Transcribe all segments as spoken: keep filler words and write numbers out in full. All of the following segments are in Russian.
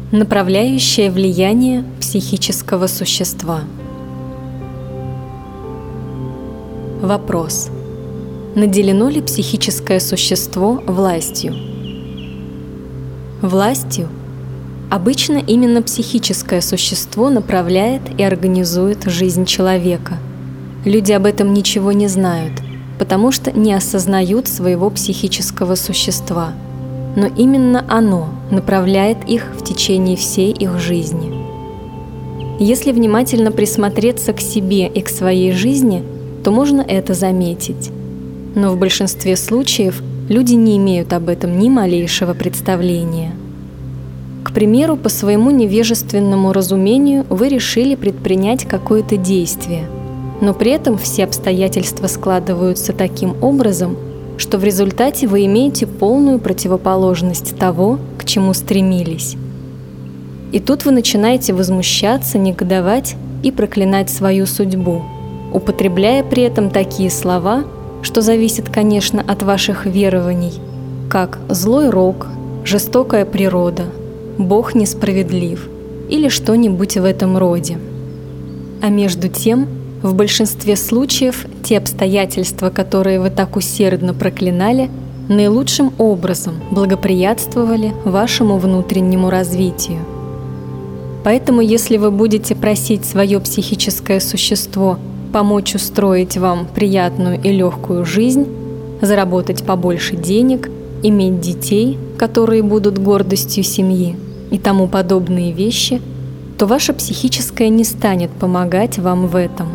Направляющее влияние психического существа. Вопрос. Наделено ли психическое существо властью? Властью обычно именно психическое существо направляет и организует жизнь человека. Люди об этом ничего не знают, потому что не осознают своего психического существа. Но именно оно направляет их в течение всей их жизни. Если внимательно присмотреться к себе и к своей жизни, то можно это заметить. Но в большинстве случаев люди не имеют об этом ни малейшего представления. К примеру, по своему невежественному разумению вы решили предпринять какое-то действие, но при этом все обстоятельства складываются таким образом, что в результате вы имеете полную противоположность того, к чему стремились. И тут вы начинаете возмущаться, негодовать и проклинать свою судьбу, употребляя при этом такие слова, что зависят, конечно, от ваших верований, как «злой рок», «жестокая природа», «Бог несправедлив» или что-нибудь в этом роде. А между тем, в большинстве случаев те обстоятельства, которые вы так усердно проклинали, наилучшим образом благоприятствовали вашему внутреннему развитию. Поэтому, если вы будете просить свое психическое существо помочь устроить вам приятную и легкую жизнь, заработать побольше денег, иметь детей, которые будут гордостью семьи и тому подобные вещи, то ваше психическое не станет помогать вам в этом.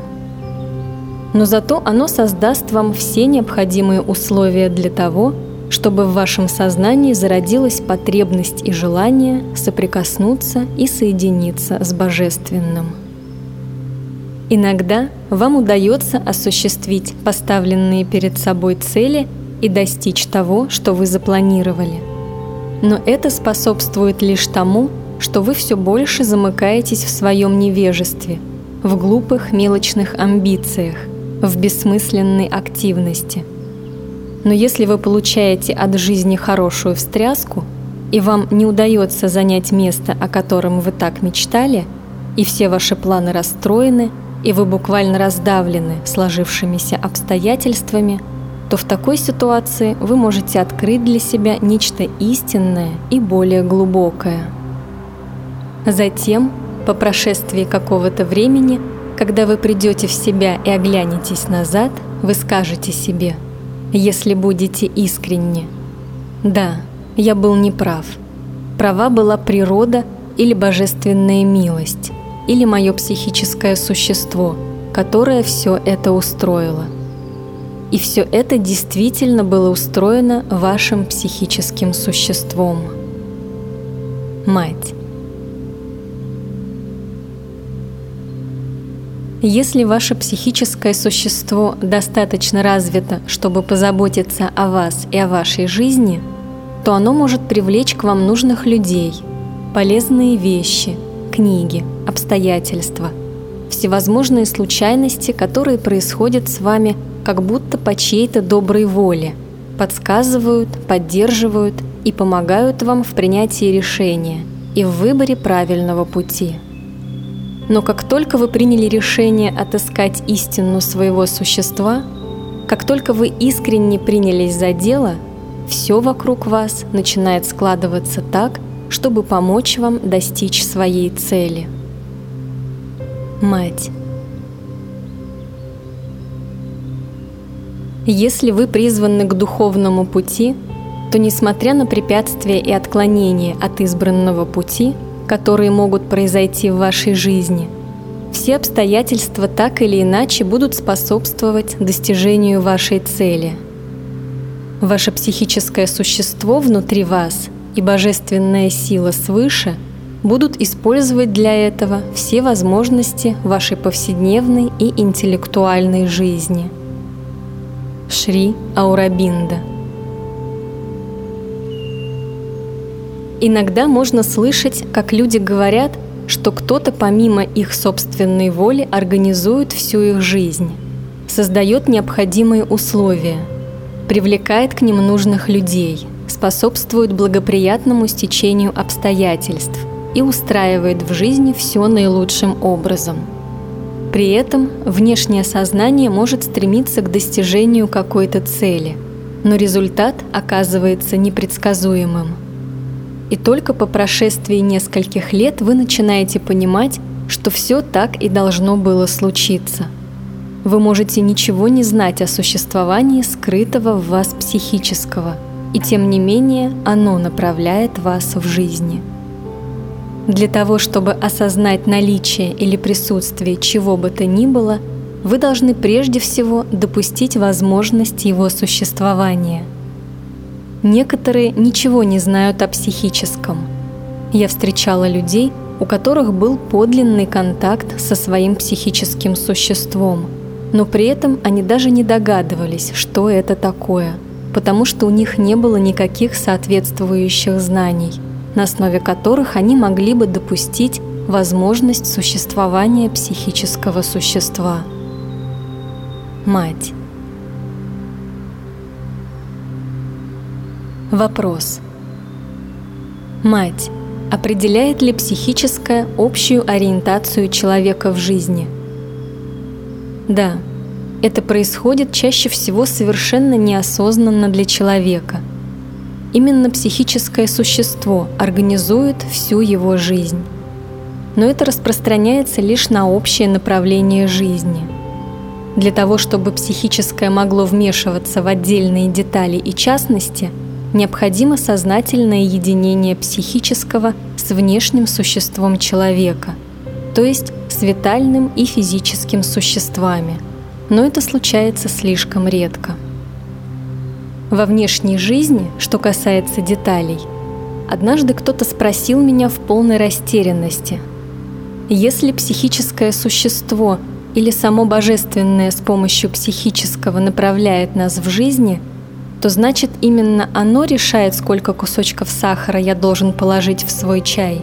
Но зато оно создаст вам все необходимые условия для того, чтобы в вашем сознании зародилась потребность и желание соприкоснуться и соединиться с Божественным. Иногда вам удается осуществить поставленные перед собой цели и достичь того, что вы запланировали. Но это способствует лишь тому, что вы все больше замыкаетесь в своем невежестве, в глупых мелочных амбициях, в бессмысленной активности. Но если вы получаете от жизни хорошую встряску, и вам не удается занять место, о котором вы так мечтали, и все ваши планы расстроены, и вы буквально раздавлены сложившимися обстоятельствами, то в такой ситуации вы можете открыть для себя нечто истинное и более глубокое. Затем, по прошествии какого-то времени, когда вы придете в себя и оглянетесь назад, вы скажете себе, если будете искренни: «Да, я был неправ. Права была природа или божественная милость, или мое психическое существо, которое все это устроило. И все это действительно было устроено вашим психическим существом». Мать. Если ваше психическое существо достаточно развито, чтобы позаботиться о вас и о вашей жизни, то оно может привлечь к вам нужных людей, полезные вещи, книги, обстоятельства, всевозможные случайности, которые происходят с вами как будто по чьей-то доброй воле, подсказывают, поддерживают и помогают вам в принятии решения и в выборе правильного пути. Но как только вы приняли решение отыскать истину своего существа, как только вы искренне принялись за дело, все вокруг вас начинает складываться так, чтобы помочь вам достичь своей цели. Мать. Если вы призваны к духовному пути, то, несмотря на препятствия и отклонения от избранного пути, которые могут произойти в вашей жизни, все обстоятельства так или иначе будут способствовать достижению вашей цели. Ваше психическое существо внутри вас и божественная сила свыше будут использовать для этого все возможности вашей повседневной и интеллектуальной жизни. Шри Аурабинда. Иногда можно слышать, как люди говорят, что кто-то помимо их собственной воли организует всю их жизнь, создает необходимые условия, привлекает к ним нужных людей, способствует благоприятному стечению обстоятельств, и устраивает в жизни все наилучшим образом. При этом внешнее сознание может стремиться к достижению какой-то цели, но результат оказывается непредсказуемым. И только по прошествии нескольких лет вы начинаете понимать, что все так и должно было случиться. Вы можете ничего не знать о существовании скрытого в вас психического, и тем не менее оно направляет вас в жизни. Для того, чтобы осознать наличие или присутствие чего бы то ни было, вы должны прежде всего допустить возможность его существования. Некоторые ничего не знают о психическом. Я встречала людей, у которых был подлинный контакт со своим психическим существом, но при этом они даже не догадывались, что это такое, потому что у них не было никаких соответствующих знаний, на основе которых они могли бы допустить возможность существования психического существа. Мать. Вопрос. Мать определяет ли психическое общую ориентацию человека в жизни? Да, это происходит чаще всего совершенно неосознанно для человека. Именно психическое существо организует всю его жизнь. Но это распространяется лишь на общее направление жизни. Для того, чтобы психическое могло вмешиваться в отдельные детали и частности, необходимо сознательное единение психического с внешним существом человека, то есть с витальным и физическим существами, но это случается слишком редко. Во внешней жизни, что касается деталей, однажды кто-то спросил меня в полной растерянности: если психическое существо или само божественное с помощью психического направляет нас в жизни, то значит именно оно решает, сколько кусочков сахара я должен положить в свой чай?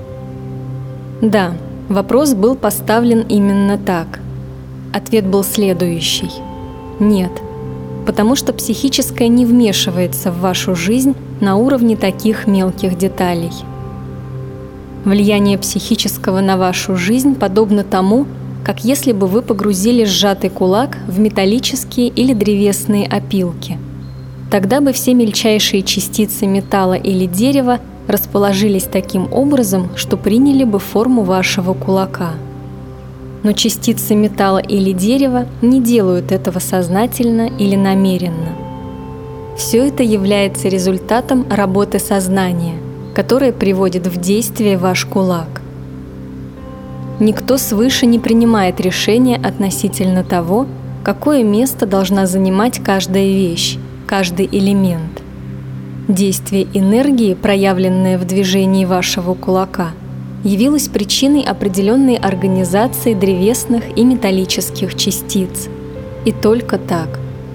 Да, вопрос был поставлен именно так. Ответ был следующий: нет, потому что психическое не вмешивается в вашу жизнь на уровне таких мелких деталей. Влияние психического на вашу жизнь подобно тому, как если бы вы погрузили сжатый кулак в металлические или древесные опилки. Тогда бы все мельчайшие частицы металла или дерева расположились таким образом, что приняли бы форму вашего кулака. Но частицы металла или дерева не делают этого сознательно или намеренно. Все это является результатом работы сознания, которое приводит в действие ваш кулак. Никто свыше не принимает решения относительно того, какое место должна занимать каждая вещь, каждый элемент. Действие энергии, проявленное в движении вашего кулака, явилось причиной определенной организации древесных и металлических частиц. И только так.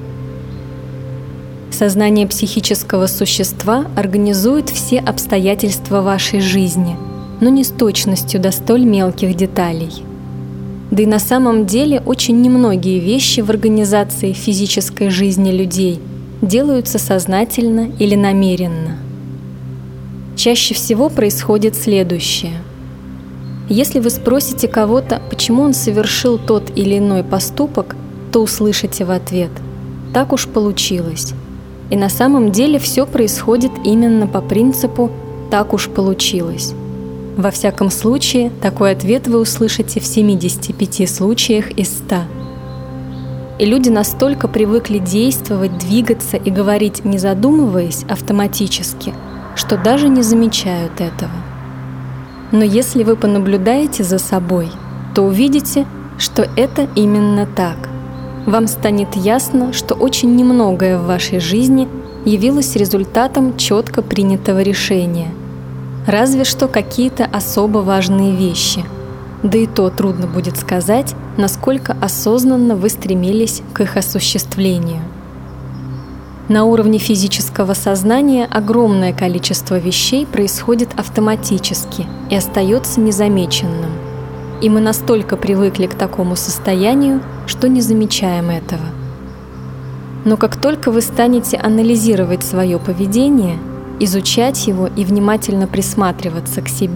Сознание психического существа организует все обстоятельства вашей жизни, но не с точностью до столь мелких деталей. Да и на самом деле очень немногие вещи в организации физической жизни людей делаются сознательно или намеренно. Чаще всего происходит следующее. Если вы спросите кого-то, почему он совершил тот или иной поступок, то услышите в ответ: «Так уж получилось». И на самом деле все происходит именно по принципу «так уж получилось». Во всяком случае, такой ответ вы услышите в семидесяти пяти случаях из ста. И люди настолько привыкли действовать, двигаться и говорить, не задумываясь, автоматически, что даже не замечают этого. Но если вы понаблюдаете за собой, то увидите, что это именно так. Вам станет ясно, что очень немногое в вашей жизни явилось результатом четко принятого решения. Разве что какие-то особо важные вещи. Да и то трудно будет сказать, насколько осознанно вы стремились к их осуществлению. На уровне физического сознания огромное количество вещей происходит автоматически и остается незамеченным. И мы настолько привыкли к такому состоянию, что не замечаем этого. Но как только вы станете анализировать свое поведение, изучать его и внимательно присматриваться к себе,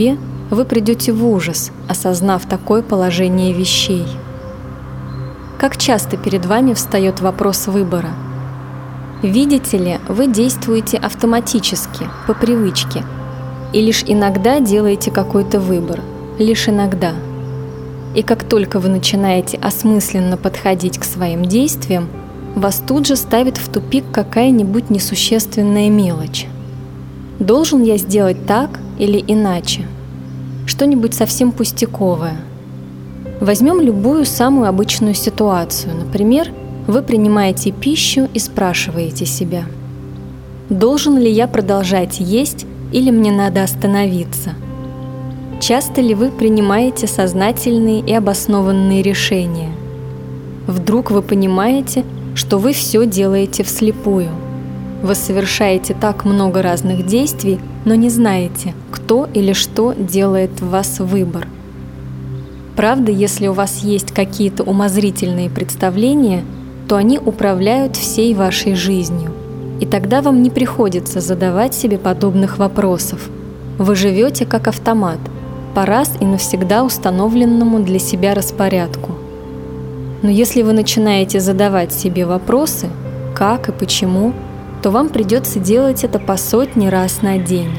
вы придете в ужас, осознав такое положение вещей. Как часто перед вами встает вопрос выбора? Видите ли, вы действуете автоматически, по привычке, и лишь иногда делаете какой-то выбор, лишь иногда. И как только вы начинаете осмысленно подходить к своим действиям, вас тут же ставит в тупик какая-нибудь несущественная мелочь. Должен я сделать так или иначе? Что-нибудь совсем пустяковое. Возьмем любую самую обычную ситуацию. Например, вы принимаете пищу и спрашиваете себя: должен ли я продолжать есть или мне надо остановиться? Часто ли вы принимаете сознательные и обоснованные решения? Вдруг вы понимаете, что вы все делаете вслепую. Вы совершаете так много разных действий, но не знаете, кто или что делает в вас выбор. Правда, если у вас есть какие-то умозрительные представления, то они управляют всей вашей жизнью. И тогда вам не приходится задавать себе подобных вопросов. Вы живете как автомат, по раз и навсегда установленному для себя распорядку. Но если вы начинаете задавать себе вопросы, как и почему, то вам придется делать это по сотни раз на день.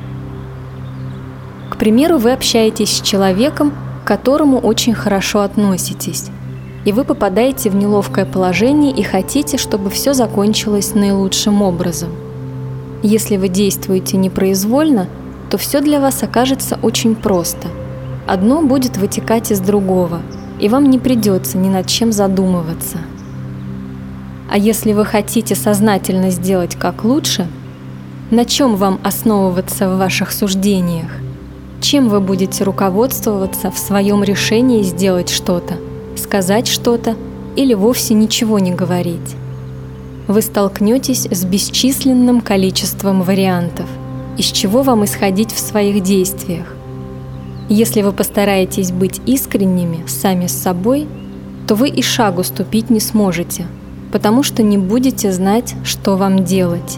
К примеру, вы общаетесь с человеком, к которому очень хорошо относитесь, и вы попадаете в неловкое положение и хотите, чтобы все закончилось наилучшим образом. Если вы действуете непроизвольно, то все для вас окажется очень просто. Одно будет вытекать из другого, и вам не придется ни над чем задумываться. А если вы хотите сознательно сделать как лучше, на чем вам основываться в ваших суждениях? Чем вы будете руководствоваться в своем решении сделать что-то, сказать что-то или вовсе ничего не говорить? Вы столкнетесь с бесчисленным количеством вариантов, из чего вам исходить в своих действиях. Если вы постараетесь быть искренними сами с собой, то вы и шагу ступить не сможете, потому что не будете знать, что вам делать.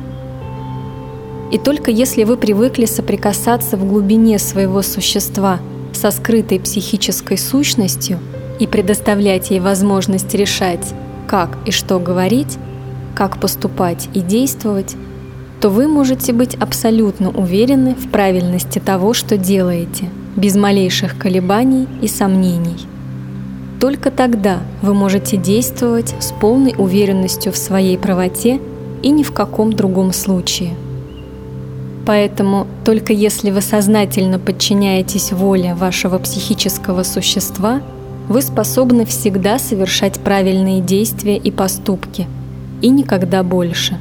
И только если вы привыкли соприкасаться в глубине своего существа со скрытой психической сущностью и предоставлять ей возможность решать, как и что говорить, как поступать и действовать, то вы можете быть абсолютно уверены в правильности того, что делаете, без малейших колебаний и сомнений. Только тогда вы можете действовать с полной уверенностью в своей правоте и ни в каком другом случае. Поэтому только если вы сознательно подчиняетесь воле вашего психического существа, вы способны всегда совершать правильные действия и поступки, и никогда больше.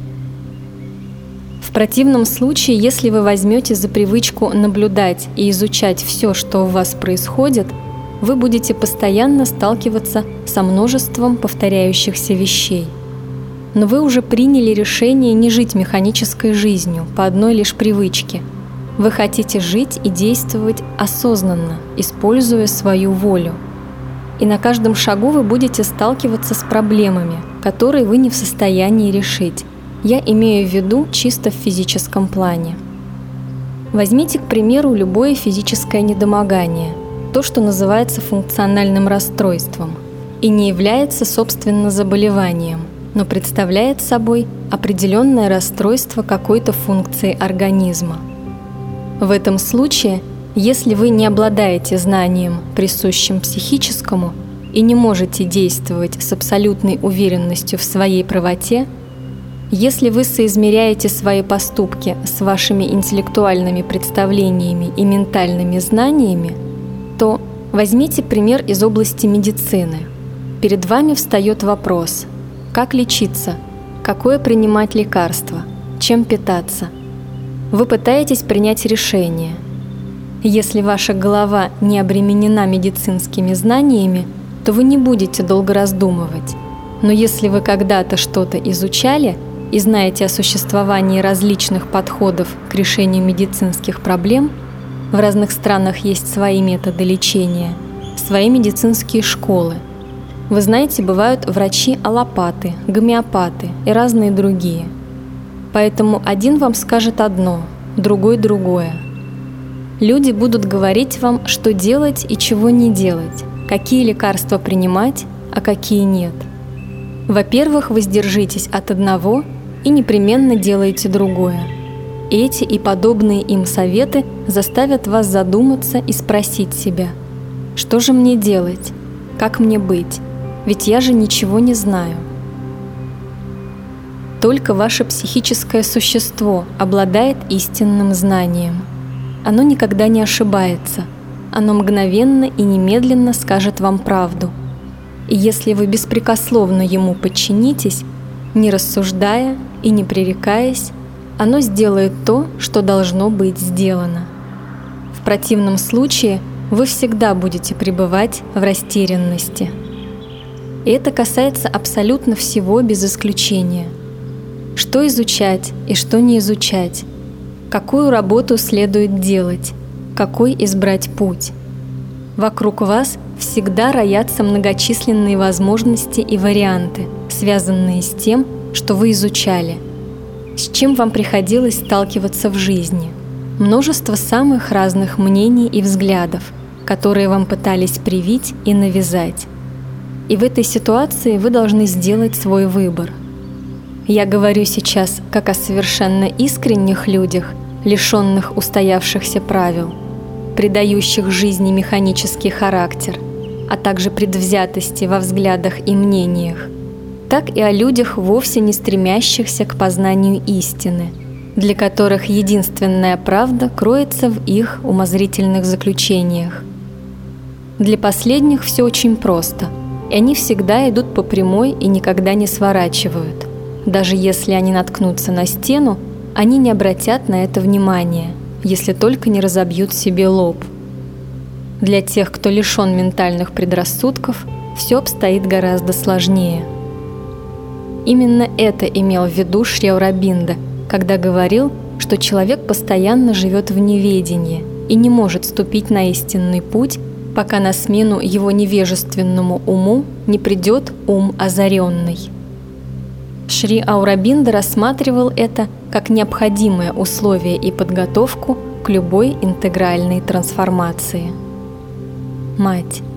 В противном случае, если вы возьмете за привычку наблюдать и изучать все, что у вас происходит, вы будете постоянно сталкиваться со множеством повторяющихся вещей. Но вы уже приняли решение не жить механической жизнью по одной лишь привычке. Вы хотите жить и действовать осознанно, используя свою волю. И на каждом шагу вы будете сталкиваться с проблемами, которые вы не в состоянии решить. Я имею в виду чисто в физическом плане. Возьмите, к примеру, любое физическое недомогание, то, что называется функциональным расстройством, и не является, собственно, заболеванием, но представляет собой определенное расстройство какой-то функции организма. В этом случае, если вы не обладаете знанием, присущим психическому, и не можете действовать с абсолютной уверенностью в своей правоте, если вы соизмеряете свои поступки с вашими интеллектуальными представлениями и ментальными знаниями, то возьмите пример из области медицины. Перед вами встает вопрос: как лечиться, какое принимать лекарство, чем питаться. Вы пытаетесь принять решение. Если ваша голова не обременена медицинскими знаниями, то вы не будете долго раздумывать. Но если вы когда-то что-то изучали и знаете о существовании различных подходов к решению медицинских проблем, в разных странах есть свои методы лечения, свои медицинские школы. Вы знаете, бывают врачи-аллопаты, гомеопаты и разные другие. Поэтому один вам скажет одно, другой – другое. Люди будут говорить вам, что делать и чего не делать, какие лекарства принимать, а какие нет. Во-первых, воздержитесь от одного и непременно делайте другое. Эти и подобные им советы заставят вас задуматься и спросить себя: что же мне делать? Как мне быть? Ведь я же ничего не знаю. Только ваше психическое существо обладает истинным знанием. Оно никогда не ошибается. Оно мгновенно и немедленно скажет вам правду. И если вы беспрекословно ему подчинитесь, не рассуждая и не пререкаясь, оно сделает то, что должно быть сделано. В противном случае вы всегда будете пребывать в растерянности. И это касается абсолютно всего без исключения. Что изучать и что не изучать? Какую работу следует делать? Какой избрать путь? Вокруг вас всегда роятся многочисленные возможности и варианты, связанные с тем, что вы изучали, с чем вам приходилось сталкиваться в жизни. Множество самых разных мнений и взглядов, которые вам пытались привить и навязать. И в этой ситуации вы должны сделать свой выбор. Я говорю сейчас как о совершенно искренних людях, лишенных устоявшихся правил, придающих жизни механический характер, а также предвзятости во взглядах и мнениях, так и о людях, вовсе не стремящихся к познанию истины, для которых единственная правда кроется в их умозрительных заключениях. Для последних все очень просто, и они всегда идут по прямой и никогда не сворачивают. Даже если они наткнутся на стену, они не обратят на это внимания, если только не разобьют себе лоб. Для тех, кто лишен ментальных предрассудков, все обстоит гораздо сложнее. Именно это имел в виду Шри Аурабинда, когда говорил, что человек постоянно живет в неведении и не может ступить на истинный путь, пока на смену его невежественному уму не придет ум озаренный. Шри Аурабинда рассматривал это как необходимое условие и подготовку к любой интегральной трансформации. Мать.